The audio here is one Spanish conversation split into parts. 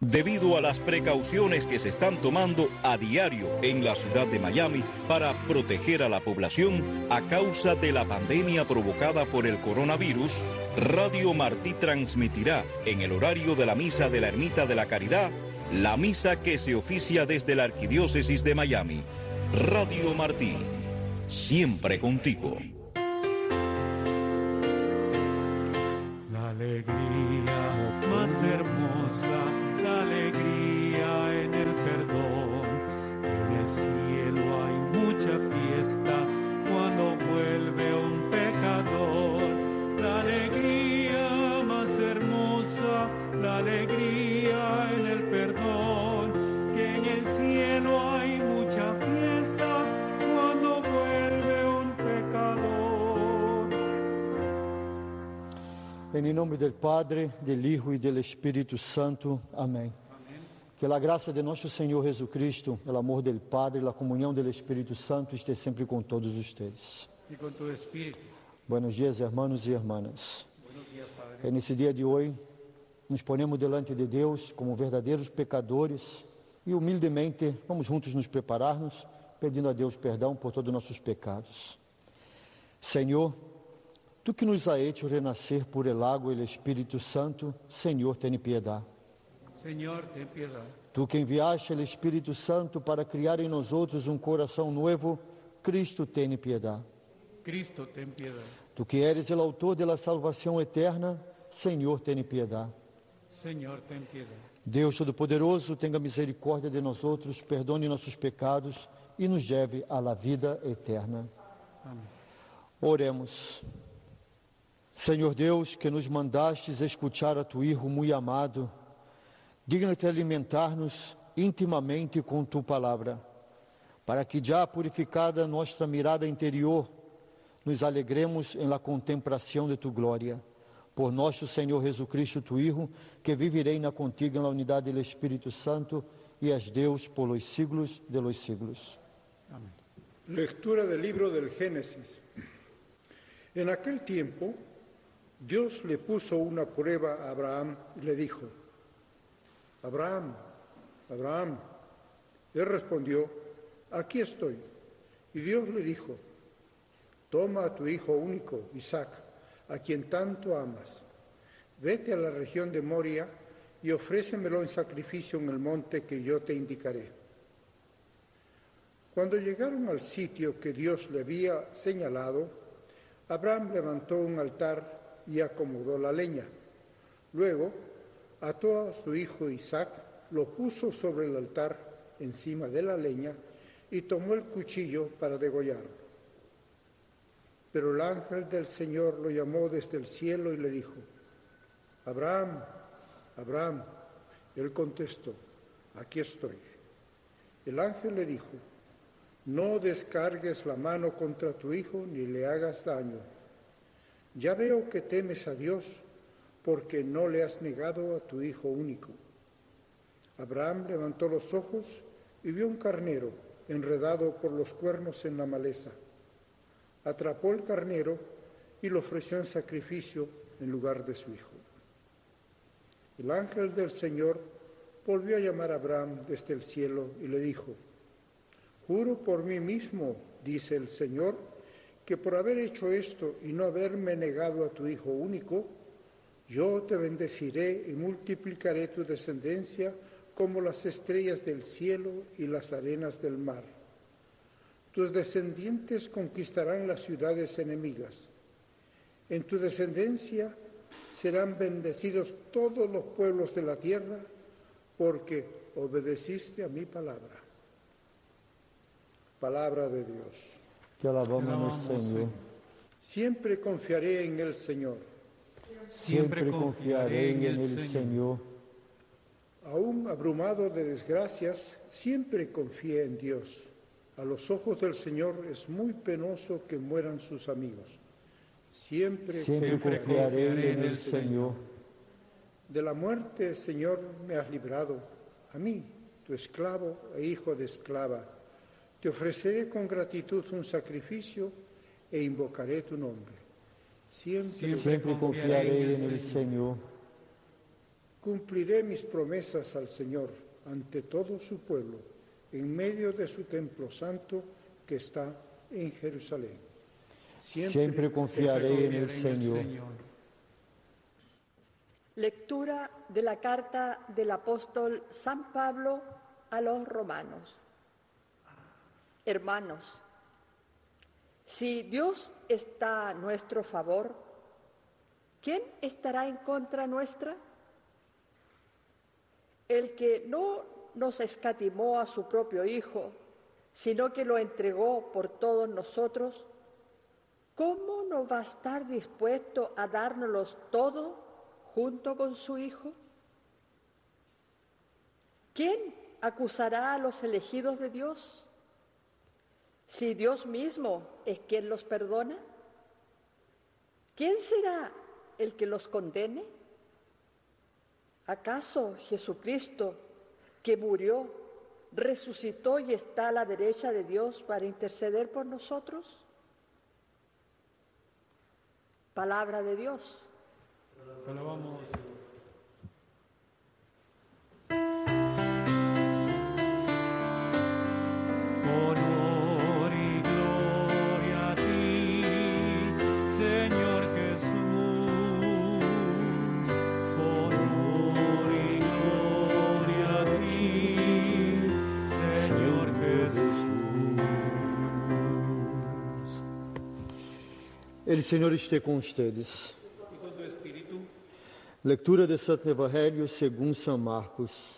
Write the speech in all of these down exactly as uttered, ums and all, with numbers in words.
Debido a las precauciones que se están tomando a diario en la ciudad de Miami para proteger a la población a causa de la pandemia provocada por el coronavirus, Radio Martí transmitirá en el horario de la misa de la Ermita de la Caridad, la misa que se oficia desde la Arquidiócesis de Miami. Radio Martí, siempre contigo. La alegría más hermosa, la alegría en el perdón. En el cielo hay mucha fiesta cuando vuelve un pecador. La alegría más hermosa, la alegría en el perdón. Que en el cielo hay mucha fiesta cuando vuelve un pecador. En el nombre del Padre, del Hijo y del Espíritu Santo. Amén. Que a graça de nosso Senhor Jesus Cristo, o amor del Padre e a comunhão do Espírito Santo esteja sempre com todos vocês. Y con tu espíritu. Buenos dias, hermanos e irmãs. Buenos días, Padre. Nesse dia de hoje, nos ponemos delante de Deus como verdadeiros pecadores e humildemente vamos juntos nos preparar-nos, pedindo a Deus perdão por todos os nossos pecados. Senhor, Tu que nos ha hecho renascer por el agua e el Espírito Santo, Senhor, ten piedade. Señor, ten piedad. Tu que enviaste o Espírito Santo para criar em nós outros um coração novo, Cristo, ten piedade. Cristo, ten piedad. Tu que eres o autor da salvação eterna, Senhor, ten piedade. Señor, ten piedad. Deus Todo-Poderoso, tenha misericórdia de nós outros, perdone nossos pecados e nos leve à la vida eterna. Amén. Oremos. Senhor Deus, que nos mandastes escuchar a Tu Hijo muito amado, digna-te alimentar-nos intimamente com Tu palavra, para que já purificada nossa mirada interior, nos alegremos em la contemplação de Tu glória. Por nosso Senhor Jesus Cristo, Tu Hijo, que vivirei na contigo na unidade do Espírito Santo, e és Deus por los siglos de los siglos. Amén. Lectura del libro del Génesis. En aquel tiempo, Dios le puso una prueba a Abraham y le dijo: Abraham, Abraham. Él respondió: aquí estoy. Y Dios le dijo: toma a tu hijo único, Isaac, a quien tanto amas. Vete a la región de Moria y ofrécemelo en sacrificio en el monte que yo te indicaré. Cuando llegaron al sitio que Dios le había señalado, Abraham levantó un altar y acomodó la leña. Luego ató a su hijo Isaac, lo puso sobre el altar encima de la leña y tomó el cuchillo para degollarlo. Pero el ángel del Señor lo llamó desde el cielo y le dijo: Abraham, Abraham. Él contestó: aquí estoy. El ángel le dijo: no descargues la mano contra tu hijo ni le hagas daño. Ya veo que temes a Dios, porque no le has negado a tu hijo único. Abraham levantó los ojos y vio un carnero enredado por los cuernos en la maleza. Atrapó el carnero y lo ofreció en sacrificio en lugar de su hijo. El ángel del Señor volvió a llamar a Abraham desde el cielo y le dijo: juro por mí mismo, dice el Señor, que por haber hecho esto y no haberme negado a tu hijo único, yo te bendeciré y multiplicaré tu descendencia como las estrellas del cielo y las arenas del mar. Tus descendientes conquistarán las ciudades enemigas. En tu descendencia serán bendecidos todos los pueblos de la tierra, porque obedeciste a mi palabra. Palabra de Dios. Te alabamos, Senhor. Siempre confiaré en el Señor. Siempre confiaré en el Señor. Aún abrumado de desgracias, siempre confié en Dios. A los ojos del Señor es muy penoso que mueran sus amigos. Siempre, Siempre confiaré en el Señor. De la muerte, Señor, me has librado. A mí, tu esclavo e hijo de esclava. Te ofreceré con gratitud un sacrificio e invocaré tu nombre. Siempre, Siempre confiaré en el Señor. Cumpliré mis promesas al Señor ante todo su pueblo, en medio de su templo santo que está en Jerusalén. Siempre, Siempre confiaré en el Señor. Lectura de la carta del apóstol San Pablo a los romanos. Hermanos, si Dios está a nuestro favor, ¿quién estará en contra nuestra? El que no nos escatimó a su propio Hijo, sino que lo entregó por todos nosotros, ¿cómo no va a estar dispuesto a dárnoslos todo junto con su Hijo? ¿Quién acusará a los elegidos de Dios? Si Dios mismo es quien los perdona, ¿quién será el que los condene? ¿Acaso Jesucristo, que murió, resucitó y está a la derecha de Dios para interceder por nosotros? Palabra de Dios. Te alabamos, Señor. Honor y gloria a ti, Señor Jesús. Honor y gloria a ti, Señor Jesús. El Senhor esté com ustedes. Leitura do Santo Evangelho segundo São Marcos.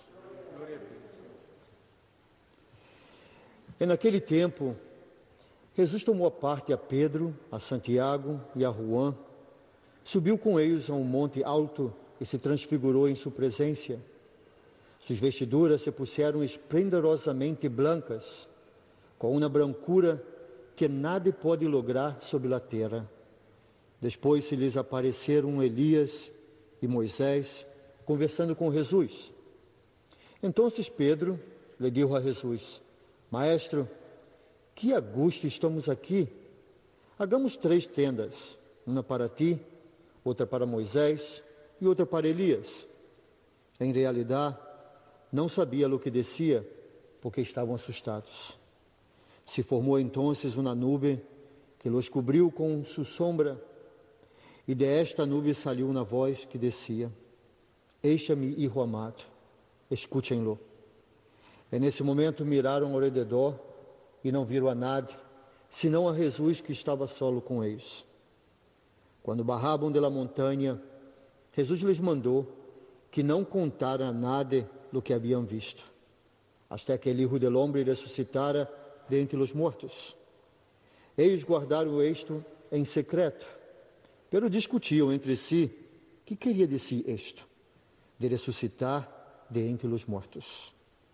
E naquele tempo, Jesus tomou a parte a Pedro, a Santiago e a Juan, subiu com eles a um monte alto e se transfigurou em sua presença. Suas vestiduras se puseram esplendorosamente blancas, com uma brancura que nada pode lograr sobre a terra. Depois se lhes apareceram Elias e Moisés, conversando com Jesus. Então Pedro lhe disse a Jesus: Maestro, que a gosto estamos aqui. Hagamos três tendas, uma para ti, outra para Moisés e outra para Elias. Em realidade, não sabia o que descia, porque estavam assustados. Se formou então uma nuvem que los cobriu com sua sombra, e de esta nuvem saiu uma voz que descia: Eis-me, Hijo amado, escutem-lo. E nesse momento miraram ao redor e não viram a nada, senão a Jesus que estava solo com eles. Quando barravam de la montanha, Jesus lhes mandou que não contaram a nada do que haviam visto, até que o Hijo del Hombre ressuscitara de entre os mortos. Eles guardaram isto em secreto, pero discutiam entre si que queria dizer isto, de ressuscitar de entre os mortos.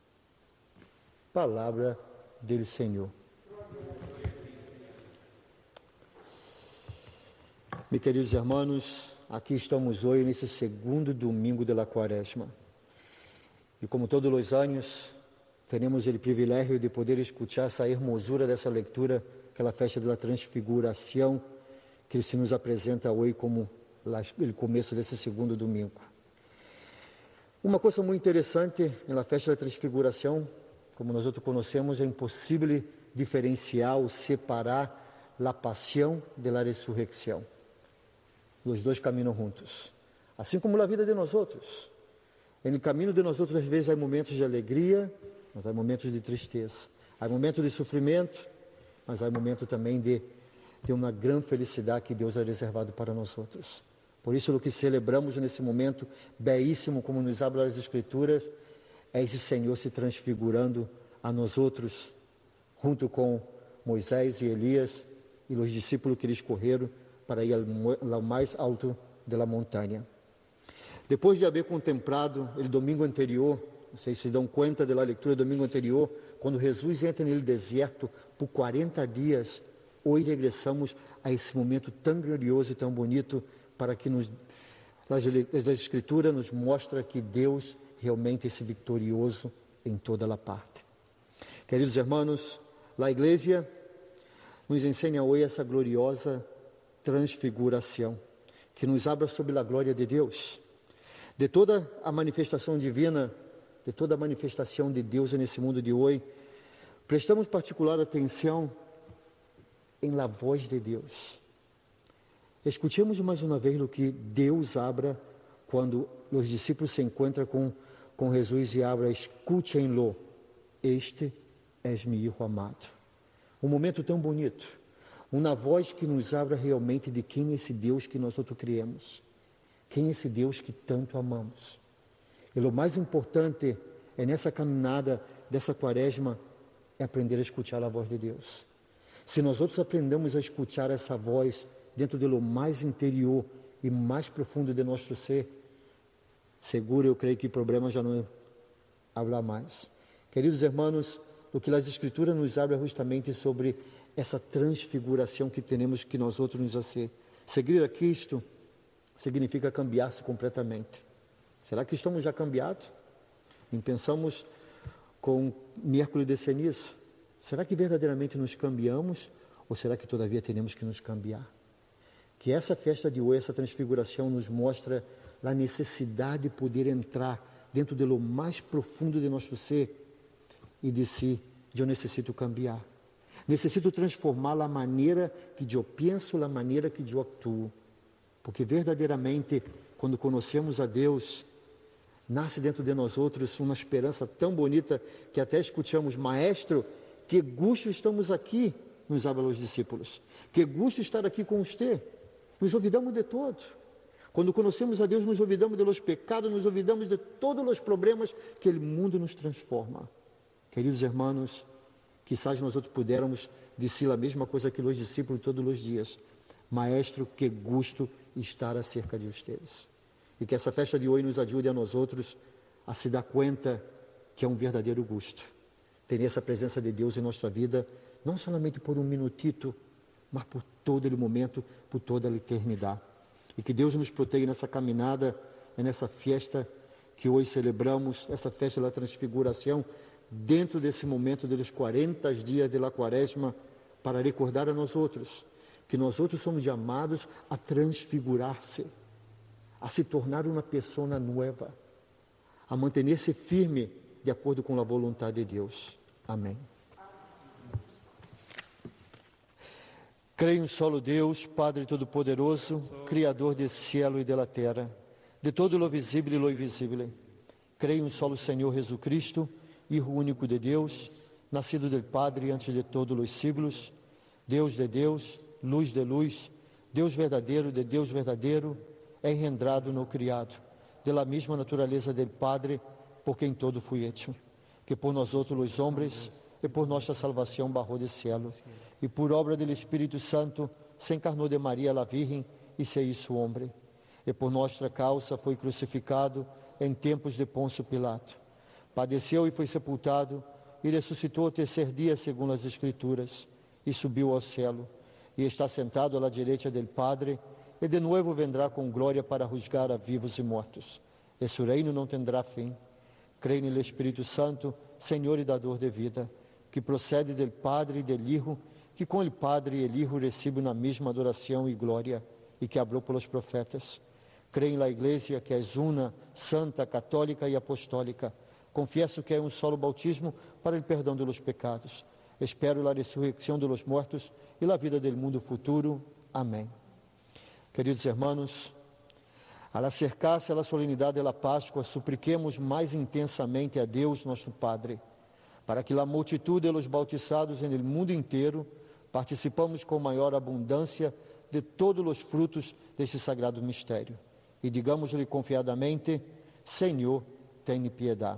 Palavra do Senhor. Meus queridos irmãos, aqui estamos hoje nesse segundo domingo da Quaresma. E como todos os anos, teremos o privilégio de poder escutar essa hermosura dessa leitura, aquela festa da transfiguração, que se nos apresenta hoje como o começo desse segundo domingo. Uma coisa muito interessante na festa da transfiguração, como nós outros conhecemos, é impossível diferenciar ou separar a paixão da ressurreição. Os dois caminham juntos, assim como na vida de nós outros. No caminho de nós outros, às vezes, há momentos de alegria, mas há momentos de tristeza. Há momentos de sofrimento, mas há momentos também de de uma grande felicidade que Deus ha reservado para nós outros. Por isso, o que celebramos nesse momento belíssimo, como nos habla as Escrituras, é esse Senhor se transfigurando a nós outros, junto com Moisés e Elias e os discípulos que eles correram para ir ao, ao mais alto da montanha. Depois de haver contemplado o domingo anterior, vocês se dão conta da leitura do domingo anterior, quando Jesus entra no deserto por quarenta dias, hoje regressamos a esse momento tão glorioso e tão bonito, para que nos, as, as Escrituras nos mostra que Deus realmente é vitorioso em toda a parte. Queridos irmãos, a Igreja nos ensina hoje essa gloriosa transfiguração, que nos habla sobre a glória de Deus. de toda a manifestação divina, de toda a manifestação de Deus nesse mundo de hoje, prestamos particular atenção em la voz de Deus. Escutemos mais uma vez o que Deus abra quando os discípulos se encontram com, com Jesus e abra, escutem-lo, este és meu Filho amado. Um momento tão bonito, uma voz que nos abra realmente de quem é esse Deus que nós outros criamos, quem é esse Deus que tanto amamos. E o mais importante é nessa caminhada dessa quaresma, é aprender a escutar a voz de Deus. Se nós outros aprendemos a escutar essa voz dentro do mais interior e mais profundo de nosso ser, seguro eu creio que o problema já não haverá mais. Queridos irmãos, o que as Escrituras nos abre é justamente sobre essa transfiguração que temos que nós outros nos fazer. Seguir a Cristo significa cambiar-se completamente. Será que estamos já cambiados? E pensamos com miércoles de ceniza. Será que verdadeiramente nos cambiamos? Ou será que todavia temos que nos cambiar? Que essa festa de hoje, essa transfiguração nos mostra a necessidade de poder entrar dentro do mais profundo de nosso ser e dizer, eu necessito cambiar. Necessito transformar a maneira que eu penso, a maneira que eu actuo. Porque verdadeiramente, quando conhecemos a Deus, nasce dentro de nós outros uma esperança tão bonita que até escutamos, Maestro, que gosto estamos aqui, nos habla os discípulos. Que gosto estar aqui com você. Nos olvidamos de todos. Quando conhecemos a Deus, nos olvidamos de los pecados, nos olvidamos de todos os problemas que o mundo nos transforma. Queridos irmãos, quizás nós outros pudermos dizer a mesma coisa que os discípulos todos os dias. Maestro, que gosto estar acerca de vocês. E que essa festa de hoje nos ajude a nós outros a se dar conta que é um verdadeiro gosto ter essa presença de Deus em nossa vida, não somente por um minutito, mas por todo o momento, por toda a eternidade. E que Deus nos proteja nessa caminhada, nessa festa que hoje celebramos, essa festa da transfiguração, dentro desse momento dos quarenta dias de la quaresma, para recordar a nós outros, que nós outros somos chamados a transfigurar-se, a se tornar uma pessoa nova, a manter-se firme de acordo com a vontade de Deus. Amém. Creio em um solo Deus, Padre Todo-Poderoso, Criador do céu e da terra, de todo o visível e o invisível. Creio em um solo Senhor Jesus Cristo, Hijo único de Deus, nascido del Padre antes de todos os siglos, Deus de Deus, luz de luz, Deus verdadeiro de Deus verdadeiro, engendrado no criado, de la mesma natureza del Padre, por quem todo foi hecho, que por nós outros os homens, e por nossa salvação bajou do céu, e por obra do Espírito Santo, se encarnou de Maria la Virgem, e se hizo homem, e por nossa causa foi crucificado em tempos de Pôncio Pilato. Padeceu e foi sepultado, e ressuscitou ao terceiro dia, segundo as Escrituras, e subiu ao céu, e está sentado à direita del Padre, e de novo vendrá com glória para julgar a vivos e mortos. E seu reino não terá fim. Creio no Espírito Santo, Senhor e dador de vida, que procede del Padre e del Hijo, que com o Padre e o Hijo recebem na mesma adoração e glória, e que hablou pelos profetas. Creio na Igreja, que é una, santa, católica e apostólica. Confesso que é um solo bautismo para o perdão dos pecados. Espero a ressurreição dos mortos e a vida do mundo futuro. Amém. Queridos irmãos, al acercar-se à solenidade da Páscoa, supliquemos mais intensamente a Deus, nosso Padre, para que a multitud de los bautizados en el mundo inteiro participamos com maior abundância de todos os frutos deste sagrado mistério. E digamos-lhe confiadamente, Senhor, tem piedade.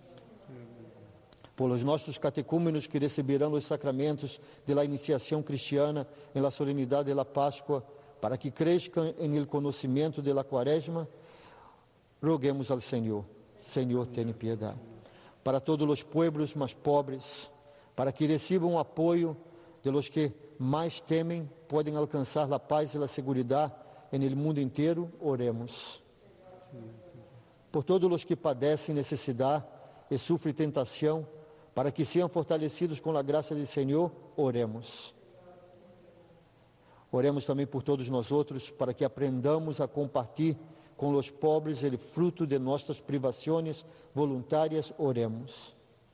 Por os nossos catecúmenos que receberão os sacramentos de la iniciação cristiana em la solenidade da Páscoa, para que cresçam em el conhecimento de la quaresma, roguemos ao Senhor, Senhor, tem piedade. Para todos os pueblos mais pobres, para que recebam o apoio de los que mais temem, podem alcançar a paz e a segurança em el mundo inteiro, oremos. Por todos os que padecem necessidade e sofrem tentação, para que sejam fortalecidos com a graça do Senhor, oremos. Oremos também por todos nós outros, para que aprendamos a compartilhar con los pobres el fruto de nuestras privaciones voluntarias, oremos.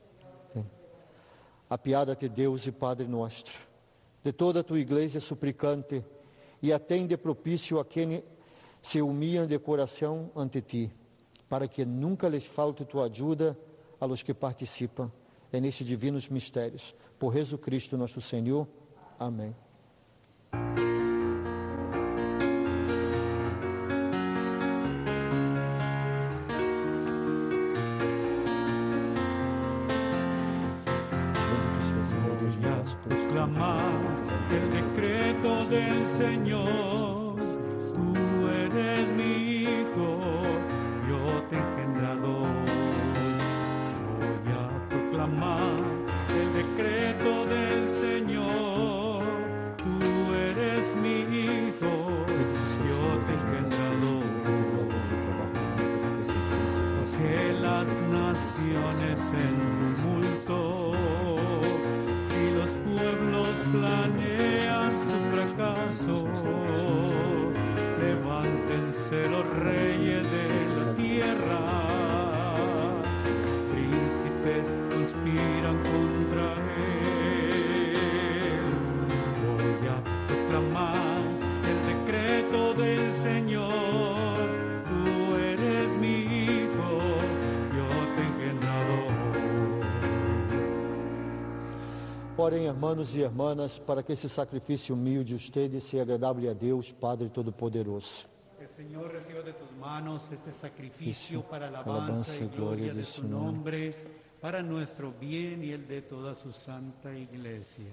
Apiada-te, Deus e Padre nosso, de toda a tua igreja suplicante, e atende propício a quem se humilham de coração ante ti, para que nunca lhes falte tua ajuda a los que participam nestes divinos mistérios. Por Jesus Cristo nosso Senhor. Amém. Proclamar el decreto del Señor. Tú eres mi hijo, yo te he engendrado. Voy a proclamar el decreto del Señor. Tú eres mi hijo, yo te he engendrado. Que las naciones en tumulto y los pueblos planean su fracaso. Levántense los reyes de la tierra, príncipes conspiran contra él. Voy a proclamar el decreto del Señor. Tú eres mi hijo, yo te he engendrado. Orem, hermanos e irmãs, para que esse sacrifício humilde de ustedes seja agradável a Deus, Padre Todo-Poderoso. El Señor reciba de tus manos este sacrificio para alabanza y gloria de su nombre, para nuestro bien y el de toda su santa iglesia.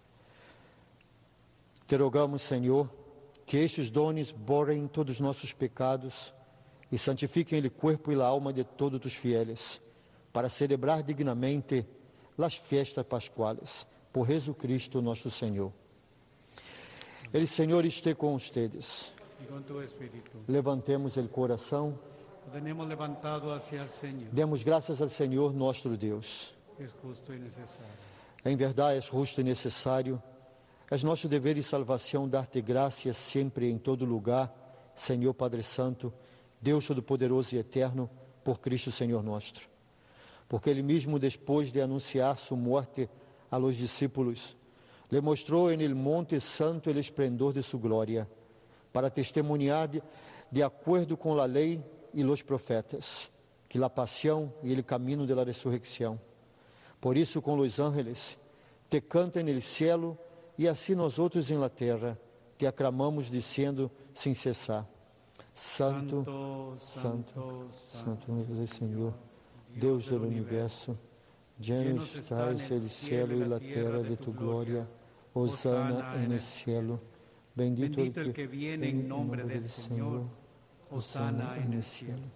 Te rogamos, Senhor, que estes dones borrem todos os nossos pecados e santifiquem o corpo e a alma de todos os fieles, para celebrar dignamente as festas pascuales. Por Jesus Cristo nosso Senhor. El Senhor esteja com ustedes. Y con tu espíritu. Levantemos o coração. Lo tenemos levantado hacia el Señor. Demos graças ao Senhor nosso Deus. Es justo y necesario. Em verdade, é justo e necessário. É nosso dever e salvação dar-te graças sempre e em todo lugar, Senhor Padre Santo, Deus Todo-Poderoso e Eterno, por Cristo Senhor nosso. Porque Ele mesmo, depois de anunciar sua morte a los discípulos, le mostrou en el monte santo el esplendor de su gloria, para testemunhar de, de acordo com a lei e los profetas, que la pasión y el camino de la resurrección. Por isso, com los ángeles, te canta en el cielo, e assim nós outros em la terra, te aclamamos dizendo sem cessar: Santo, Santo, Santo, Santo é o Senhor, Deus do universo. Lleno estás el cielo y la tierra de tu gloria. Hosana en el cielo. Bendito, Bendito el que viene en nombre del Señor. Hosana en el cielo.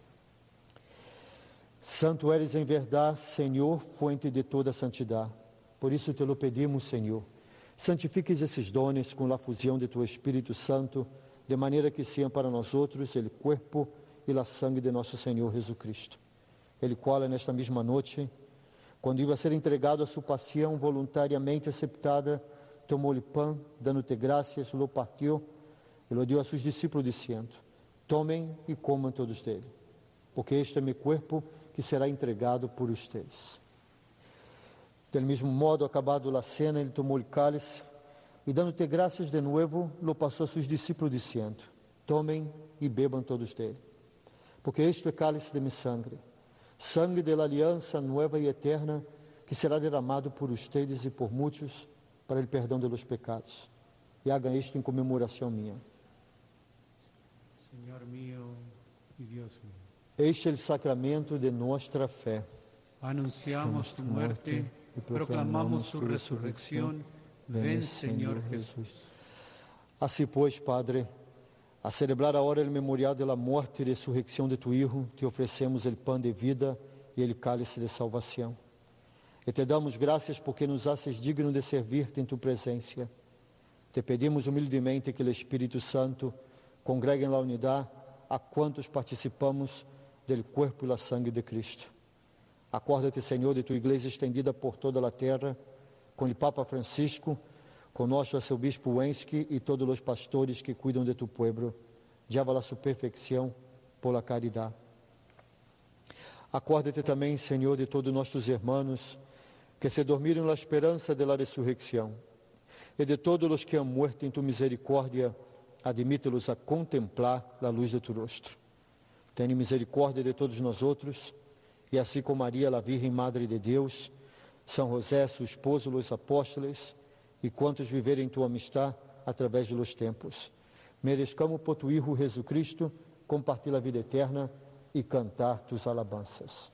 Santo eres em verdade, Senhor, fuente de toda santidade. Por isso te lo pedimos, Senhor. Santifiques esses dones com a fusão de tu Espírito Santo, de maneira que sejam para nós outros o corpo e a sangue de nosso Senhor Jesus Cristo. Ele qual, nesta mesma noite, quando ia ser entregado a sua paixão voluntariamente aceptada, tomou-lhe pão, dando-te graças, lo partiu e lo deu a seus discípulos, dizendo: tomem e comam todos dele, porque este é meu corpo que será entregado por ustedes. Del mesmo modo, acabado a cena, ele tomou o cálice e, dando-te graças de novo, lo passou a seus discípulos, dizendo: tomem e bebam todos dele, porque este é cálice de mi sangre, sangue de la aliança nova e eterna, que será derramado por ustedes e por muitos para o perdão de los pecados. E hagan isto em comemoração minha. Señor mío y Dios mío. Este é o sacramento de nossa fé. Anunciamos tu muerte y proclamamos tu resurrección. Ven, Señor Jesús. Assim, pois, Padre, a celebrar agora o memorial da morte e ressurreição de tu Hijo, te oferecemos o pão de vida e o cálice de salvação. E te damos graças porque nos haces digno de servir-te em tu presença. Te pedimos humildemente que o Espírito Santo congregue em la unidade a quantos participamos do corpo e da sangue de Cristo. Acorda-te, Senhor, de tua igreja estendida por toda a terra, com o Papa Francisco, com nosso arcebispo Wensky e todos os pastores que cuidam de tu pueblo. Llévala a su perfección por la caridad. Acuérdate también, Señor, de todos nuestros hermanos que se dormiram na esperança de la resurrección, e de todos los que han muerto en tu misericordia, admite-los a contemplar la luz de tu rostro. Tenha misericórdia de todos nós outros, e assim como Maria, a Virgem Madre de Deus, São José, seu esposo, os apóstolos, e quantos viverem em tua amistad através dos tempos, merezcamos por tu Hijo Jesucristo compartilhar a vida eterna e cantar tus alabanças.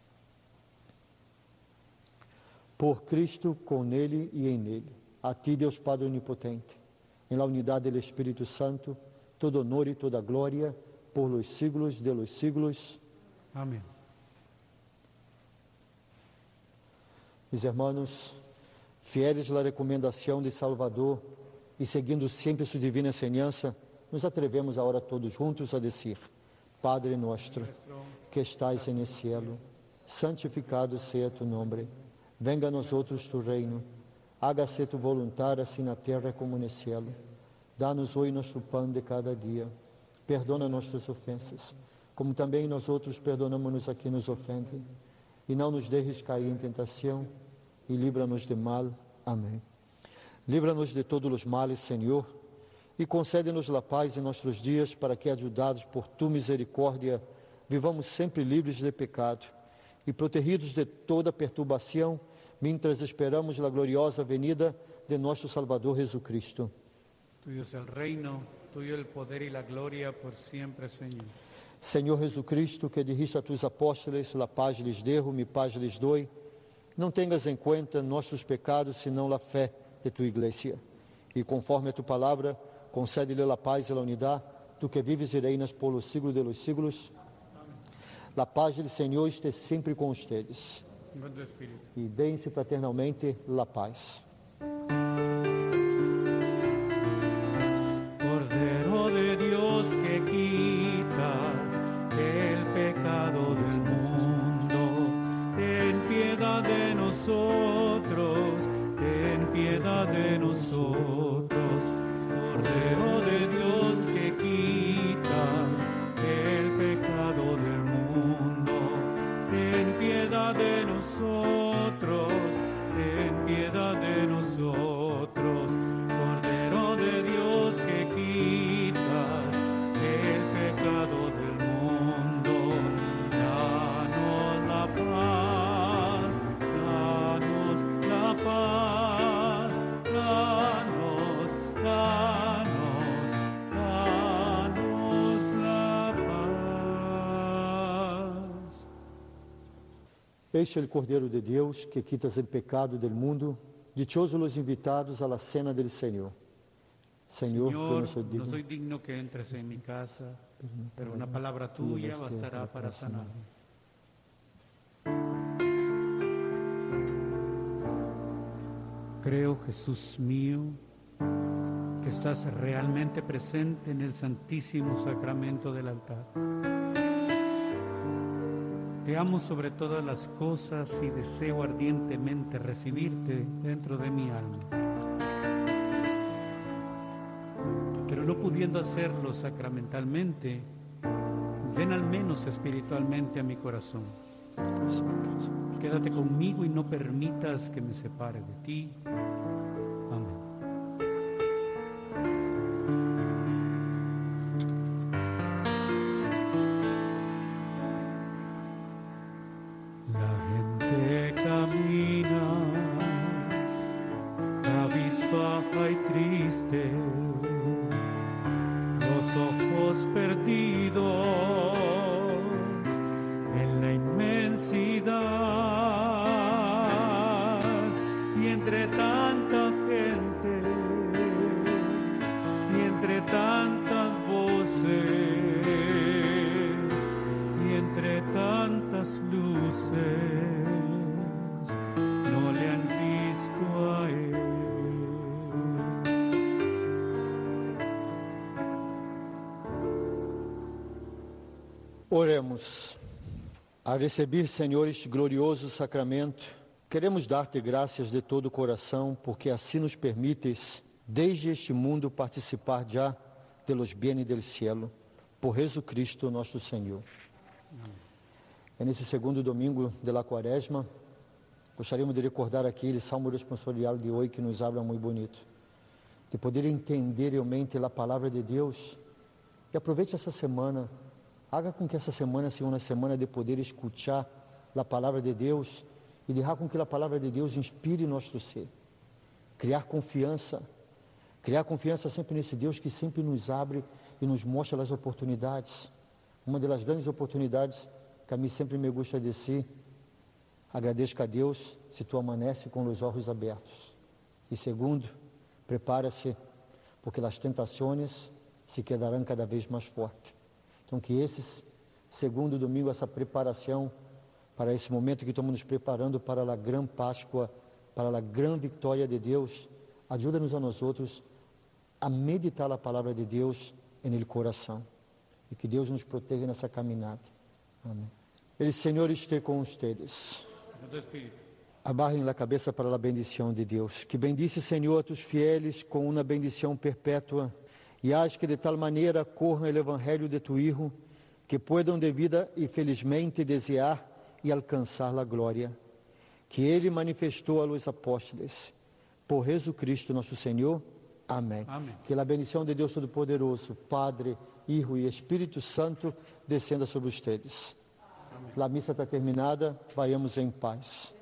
Por Cristo, com Ele e em Ele, a ti, Deus Padre Onipotente, em la unidade do Espírito Santo, todo honor e toda glória, por los siglos de los siglos. Amén. Mis hermanos, fieles à recomendação de Salvador e seguindo sempre sua divina enseñança, nos atrevemos agora todos juntos a dizer: Padre nuestro, que estais en el cielo, santificado sea tu nombre. Venga a nosotros tu reino. Hágase tu voluntad, assim na terra como no cielo. Dá-nos hoje nosso pão de cada dia. Perdona nossas ofensas, como também nós outros perdonamos a quem nos ofende. E não nos deixes cair em tentação, e livra-nos de mal. Amém. Livra-nos de todos os males, Senhor, e concede-nos a paz em nossos dias, para que, ajudados por tu misericórdia, vivamos sempre livres de pecado e protegidos de toda perturbação, mientras esperamos a gloriosa venida de nosso Salvador Jesucristo. Tuyo es el reino, tuyo el poder y la gloria por siempre, Señor. Senhor Jesucristo, que dirigiste a tus apóstolos, la paz lhes dejo, mi paz lhes doy, não tenhas em conta nossos pecados, senão a fé de tu igreja. E conforme a tu palavra, concede-lhe a paz e a unidade, tu que vives e reinas por los siglos de los siglos. A paz do Senhor esteja sempre com ustedes. Con tu espíritu. E deem-se fraternalmente la paz. Cordero de Dios, que quitas el pecado del mundo, ten piedad de nosotros, ten piedad de nosotros. Cordero de Dios, que quitas el pecado del mundo, ten piedad de nosotros, ten piedad de nosotros. Cordero de Dios, que quitas el pecado del mundo, danos la paz, danos la paz, danos, danos, danos la paz. Este é o Cordeiro de Deus, que quitas o pecado del mundo. Dichosos os invitados a la cena del Senhor. Señor, Señor, yo no soy digno. no soy digno que entres en mi casa, pero una palabra tuya bastará para sanar. Creo, Jesús mío, que estás realmente presente en el Santísimo Sacramento del altar. Te amo sobre todas las cosas y deseo ardientemente recibirte dentro de mi alma. Pero no pudiendo hacerlo sacramentalmente, ven al menos espiritualmente a mi corazón. Quédate conmigo y no permitas que me separe de ti. Amén. La gente camina cabizbaja y triste, los ojos perdidos en la inmensidad, y entre tanta gente y entre tantas voces y entre tantas luces, no le han visto a él. Oremos. A receber, Senhor, este glorioso sacramento, queremos dar-te graças de todo o coração, porque assim nos permites, desde este mundo, participar já de los bienes del cielo. por Jesus Cristo nosso Senhor. É nesse segundo domingo da Quaresma, gostaríamos de recordar aquele salmo responsorial de hoje que nos habla muito bonito, de poder entender realmente a palavra de Deus. E aproveite essa semana, haga com que essa semana seja uma semana de poder escutar a palavra de Deus e deixar com que a palavra de Deus inspire nosso ser. Criar confiança, criar confiança sempre nesse Deus que sempre nos abre e nos mostra as oportunidades. Uma das grandes oportunidades que a mim sempre me gusta de si, agradeço a Deus se tu amanece com os olhos abertos. E segundo, prepara-se, porque as tentações se quedarão cada vez mais fortes. Então que esse segundo domingo, essa preparação para esse momento que estamos nos preparando para a grande Páscoa, para a grande vitória de Deus, ajuda-nos a nós outros a meditar a palavra de Deus no coração. E que Deus nos proteja nessa caminhada. Amém. El Senhor esteja com ustedes. Abarrem a cabeça para a bendição de Deus. Que bendice, Senhor, a tus fieles com uma bendição perpétua e haz que de tal maneira corram o evangelho de tu Hijo, que puedan de vida e felizmente desejar e alcançar a glória que Ele manifestou a los apóstolos. Por Jesus Cristo nosso Senhor. Amém. Amém. Que a bendição de Deus Todo-Poderoso, Padre, Hijo e Espírito Santo, descenda sobre vocês. A missa está terminada, vayamos em paz.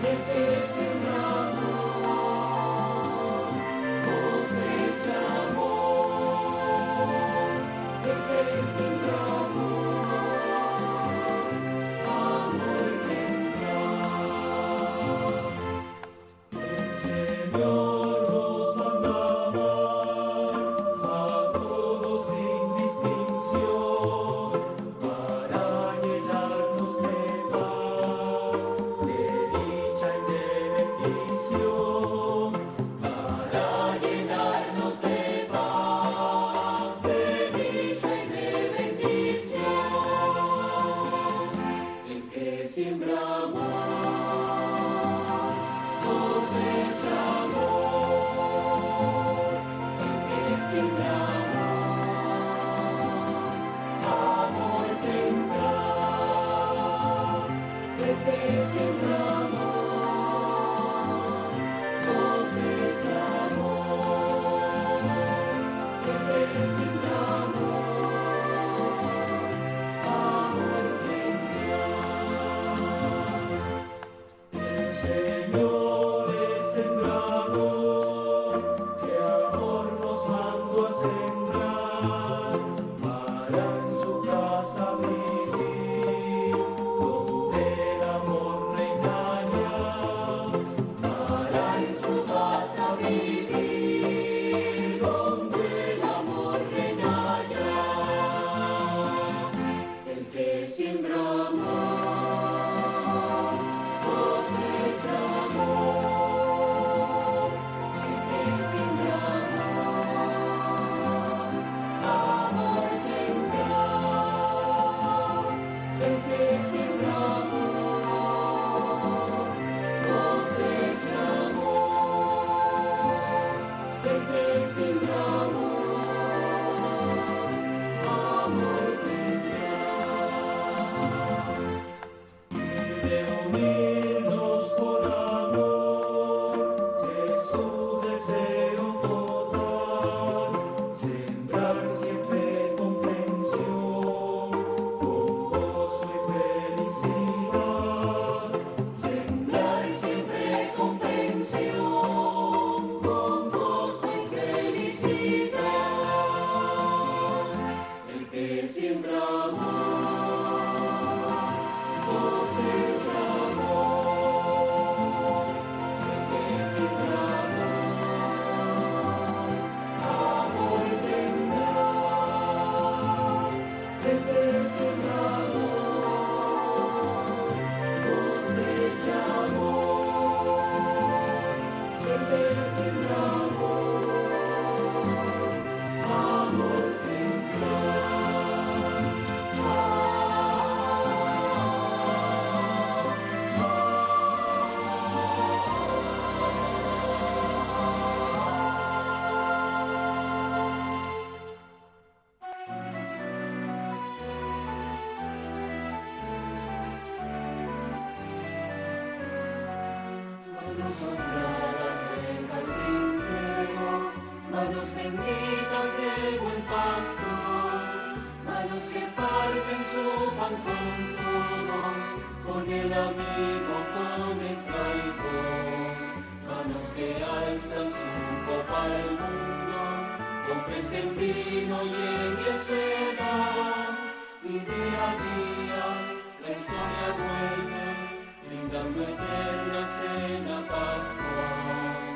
Honradas del carpintero, manos benditas del buen pastor, manos que parten su pan con todos, con el amigo, con el traidor, manos que alzan su copa al mundo, ofrecen vino y en el se da, y día a día la historia vuelve, brindando eterna cena pascual.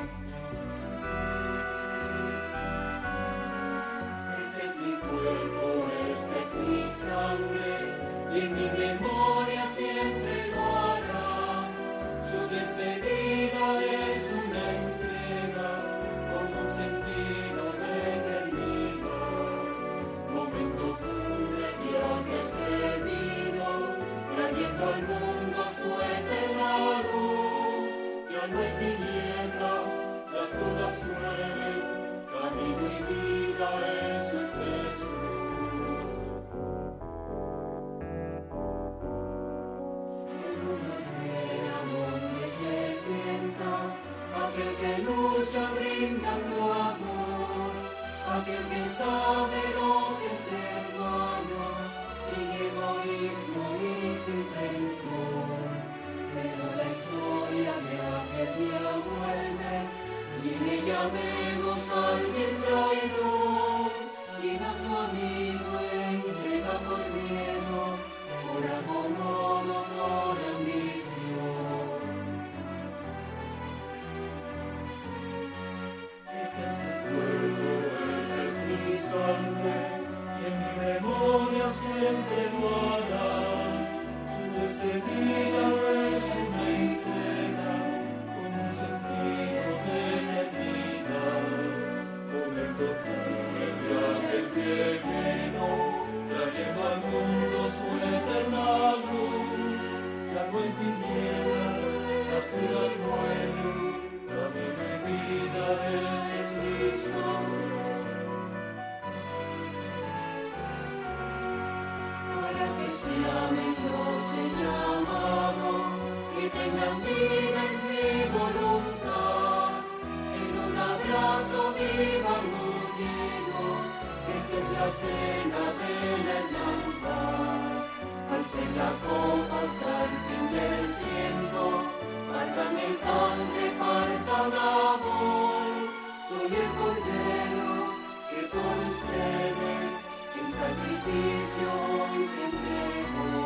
Este es mi cuerpo, esta es mi sangre, y en mi memoria siempre lo hará. Su despedida es una entrega, con un sentido de eternidad. Momento cumbre de aquel que vino, trayendo al mundo su eterna luz. Ya no hay tinieblas, las dudas mueren, camino y vida, eso es Jesús. El mundo espera donde se sienta aquel que lucha brindando amor, aquel que sabe lo que es hermano, sin egoísmo y sin rencor. Pero la historia dudas mueren, camino y vida es mi sangre. Para que se amen los llamados y tengan vida es mi voluntad. En un abrazo vivan unidos, esta es la cena de la hermandad. Alcen la copa hasta el fin del tiempo, partan el pan, repartan amor. Soy el Cordero que por ustedes en sacrificio hoy se entregó.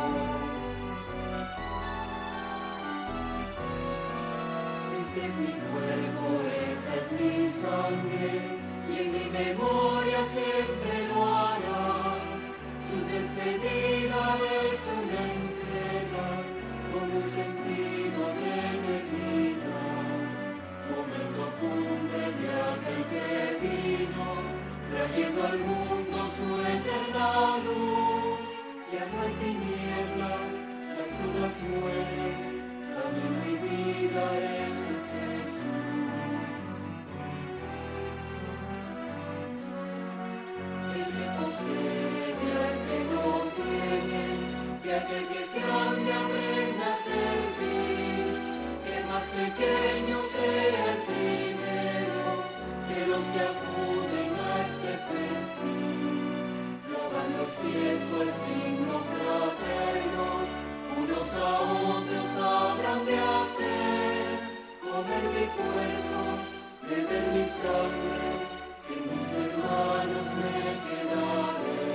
Este es mi cuerpo, esta es mi sangre, y en mi memoria siempre lo hará. Su despedida es una entrega con un sentido de eternidad. Momento cumbre de aquel que vino, trayendo al mundo su eterna luz. Ya no hay tinieblas, las dudas mueren, camino y vida, eso es Jesús. El que posee al que no tiene, que aquel que es grande aprenda a servir, que más pequeño sea el primero, que los que acuden a este festín, lavan los pies al signo fraterno, unos a otros habrán de hacer, comer mi cuerpo, beber mi sangre, que mis hermanos me quedaré.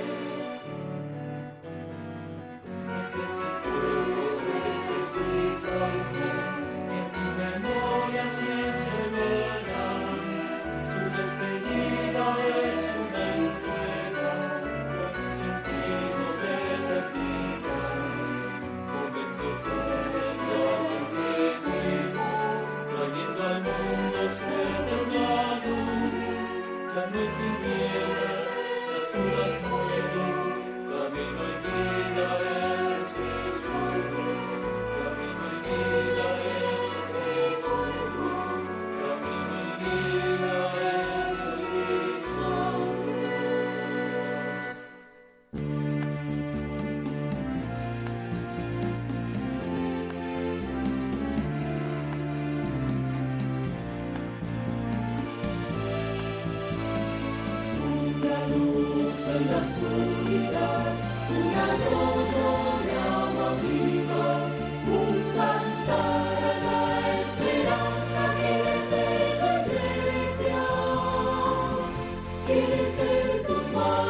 Ese es mi cuerpo, este es mi sangre, en mi memoria siempre verá. Su despedida es una entrega, con un sentido de justicia. Momento cumbre de este juego, trayendo al mundo su eterna luz. Ya no hay tinieblas, las dudas mueren, camino y vida es Jesús. Camino y vida es Jesús. Camino y vida es Jesús. Una luz en la oscuridad, un arroyo de agua viva, un cantar a la esperanza. Quiere ser tu iglesia, quiere ser tus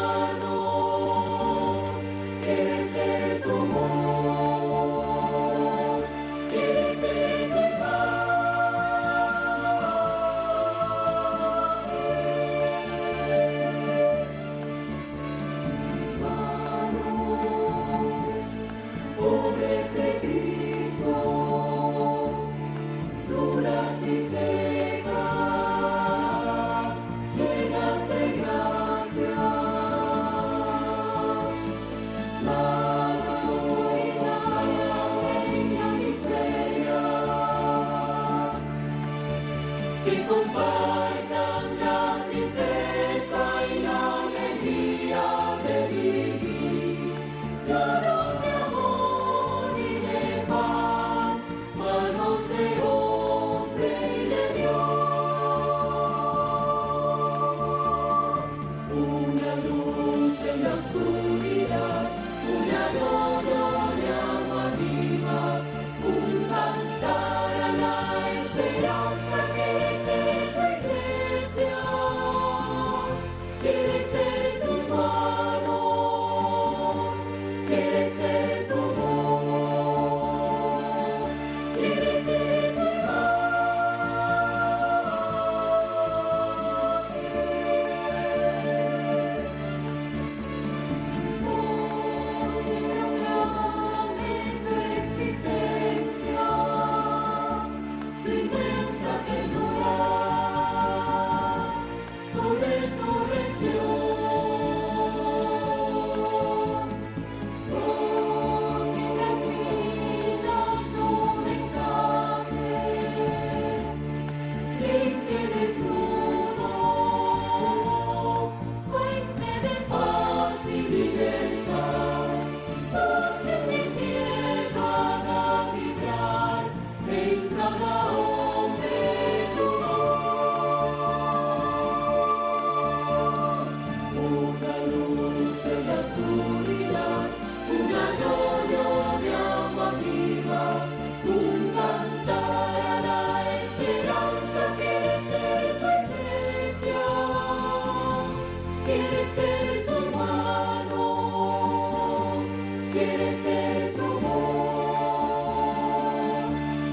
manos, quiere ser tu voz, quiere ser tu imagen.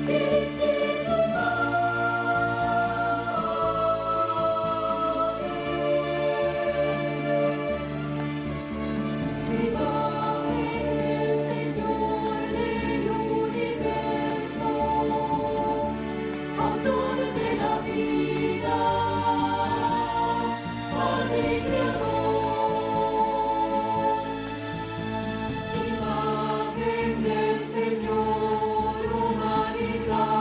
Imagen del Señor humanizada.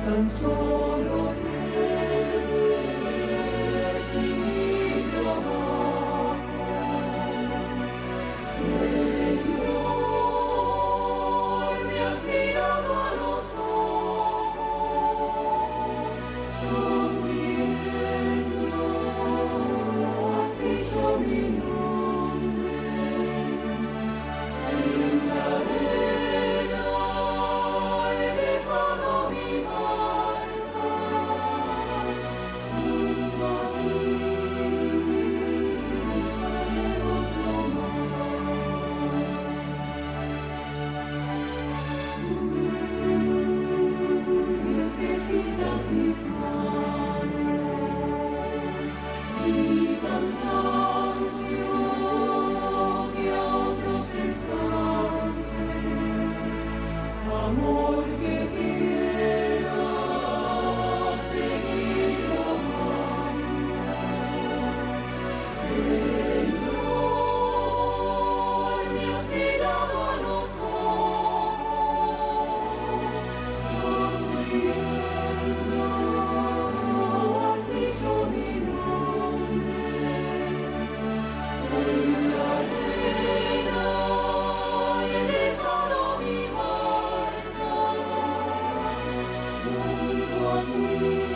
tan solo recibir trabajo. Señor, me has mirado a los ojos, sonriendo, has dicho mi nombre. En la arena he dejado mi marca, junto a ti buscaré otro mar. Necesitas mis manos, mi cansancio, que a otros descansen. Amor que quiera seguir amando. Señor, me has mirado a los ojos, sonriendo, has dicho mi nombre. En la arena he dejado mi marca, junto a ti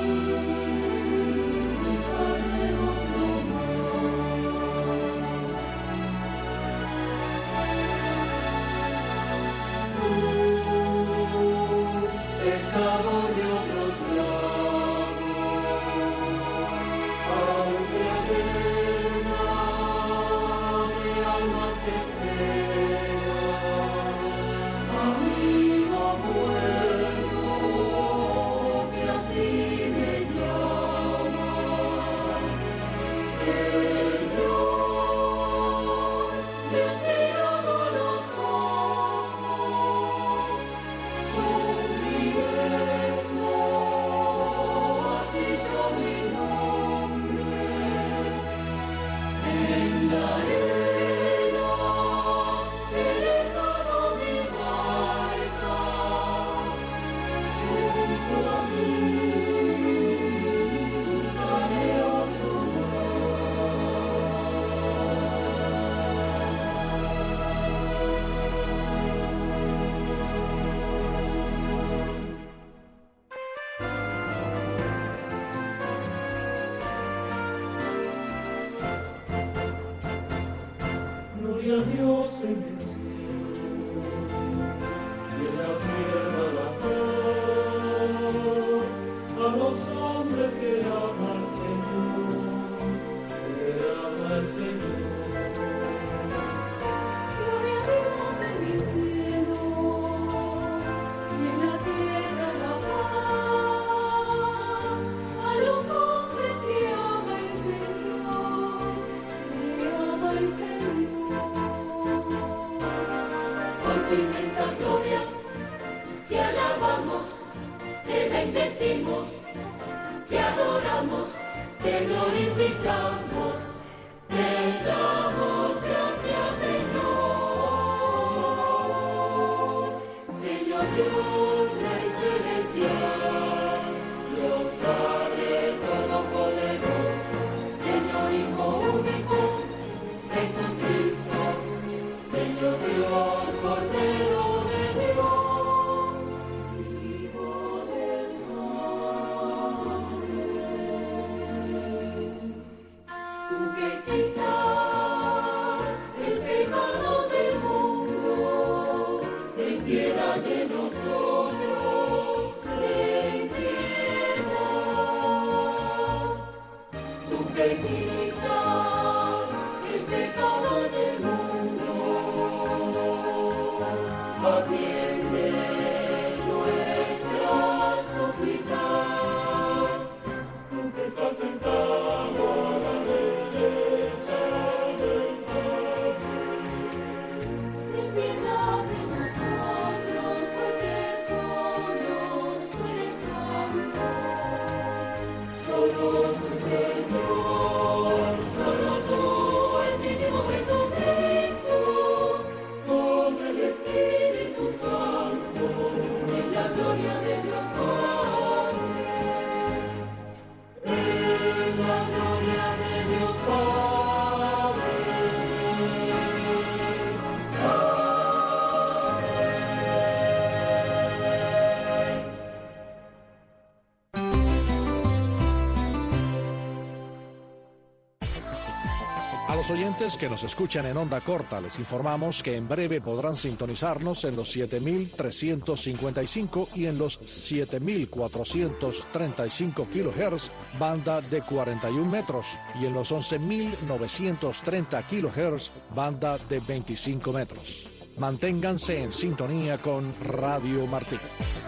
buscaré otro mar. Tú, pescador de otros lagos, aún se arena de almas que esperan, amigo bueno, que así me llamas. Señor, me has mirado a los ojos, sonriendo, has dicho mi nombre. En la arena he dejado mi marca, junto a ti buscaré otro Gloria a Dios en el cielo y en la tierra la paz, a los hombres que aman al Señor, que aman al Señor. Gloria a Dios en el cielo y en la tierra la paz, a los hombres que aman al Señor, que aman al Señor. Por tu inmensa gloria te alabamos, te bendecimos, te adoramos, te glorificamos, te damos gracias, Señor. Señor Dios, Rey celestial, Dios Padre todopoderoso, Señor Hijo único, Jesucristo, Señor Dios, Cordero de Dios, Hijo del Padre. Tú que quitas el pecado del mundo, ten piedad de nosotros, ten piedad. Tú que quitas el pecado del mundo, atiende nuestra súplica. Tú que estás sentado a la derecha del Padre, ten piedad de nosotros, porque solo tú eres santo, solo tu Señor. los oyentes que nos escuchan en onda corta, les informamos que en breve podrán sintonizarnos en los siete mil trescientos cincuenta y cinco y en los siete mil cuatrocientos treinta y cinco kilohertz, banda de cuarenta y un metros, y en los once mil novecientos treinta kilohertz, banda de veinticinco metros. Manténganse en sintonía con Radio Martí.